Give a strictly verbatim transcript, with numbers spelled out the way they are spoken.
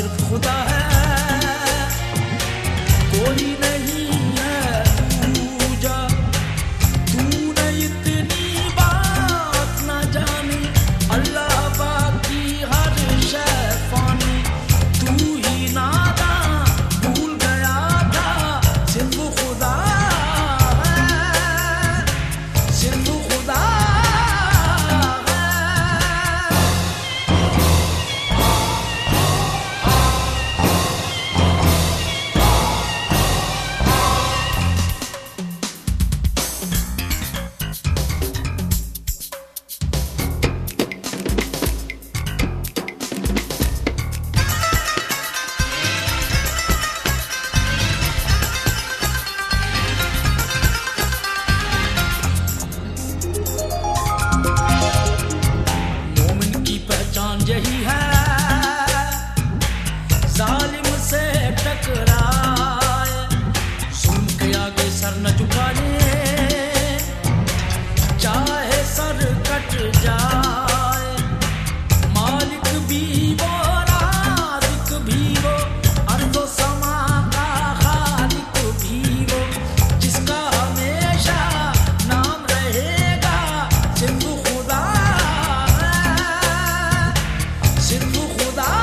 सिर्फ खुदा है, कोई नहीं है दूजा। तूने इतनी बात ना जानी, अल्लाह बाकी हर शय फानी। तू ही नादा भूल गया था, सिर्फ खुदा है, सिर्फ खुदा है। यही है जालिम से टकराए, जुल्म के आगे सर न झुकाए, चाहे सर कट जाए। मालिक भी वो राज़िक भी वो, अर्ज़ो समा का खालिक भी वो, जिसका हमेशा नाम रहेगा सिर्फ खुदा, सिर्फ खुदा।